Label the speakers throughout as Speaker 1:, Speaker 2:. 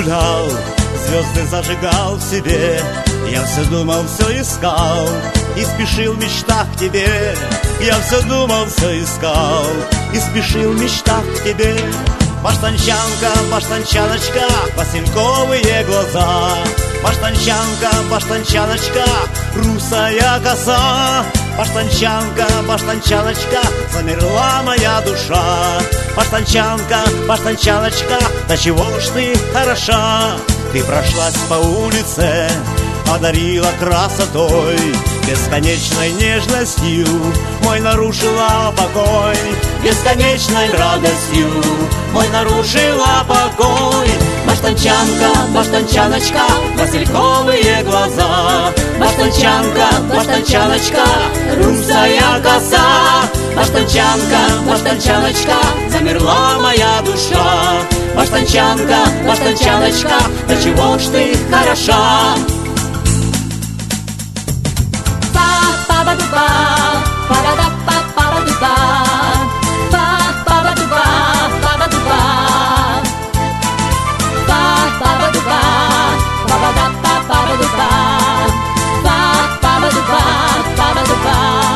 Speaker 1: гулял, звезды зажигал в себе. Я все думал, все искал и спешил в мечтах к тебе. Я все думал, все искал и спешил в мечтах к тебе. Баштанчанка, баштанчаночка, васильковые глаза. Баштанчанка, баштанчаночка, русая коса. Баштанчанка, баштанчаночка, замерла моя душа. Баштанчанка, баштанчаночка, да чего ж ты хороша. Ты прошлась по улице, одарила красотой, бесконечной нежностью мой нарушила покой. Бесконечной радостью мой нарушила покой. Баштанчанка, баштанчаночка, васильковые глаза. Баштанчанка, баштанчаночка, русая коса. Баштанчанка, баштанчаночка, замерла моя душа. Баштанчанка, баштанчаночка, да чего ж ты хороша.
Speaker 2: Па-па-ба-ду-ба, па-ба-да-па-па-ба-ду-ба, па-па-ба-ду-ба, па-ба-ду-ба, па-па-ба-ду-ба, па-ба-да-па-па-ба-ду-ба, па-па-ба-ду-ба, па-ба-ду-ба.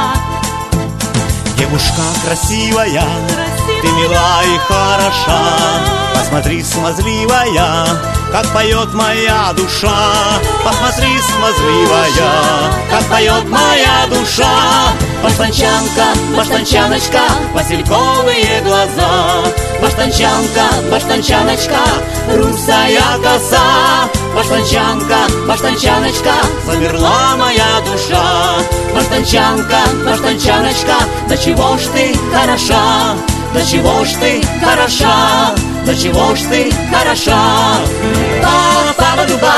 Speaker 1: Девушка красивая, ты мила и хороша. Посмотри, смазливая, как поет моя душа. Посмотри, смазливая, как поет моя душа. Баштанчанка, баштанчаночка, васильковые глаза. Баштанчанка, баштанчаночка, русая коса. Баштанчанка, баштанчаночка, замерла моя душа. Баштанчанка, баштанчаночка, да чего ж ты хороша. Да чего ж ты хороша, да чего ж ты хороша. Па-па-ба-ду-ба,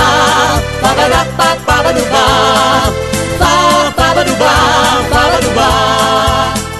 Speaker 1: па-ба-да-па-па-ба-ду-ба, па-па-ба-ду-ба, па-ба-ду-ба.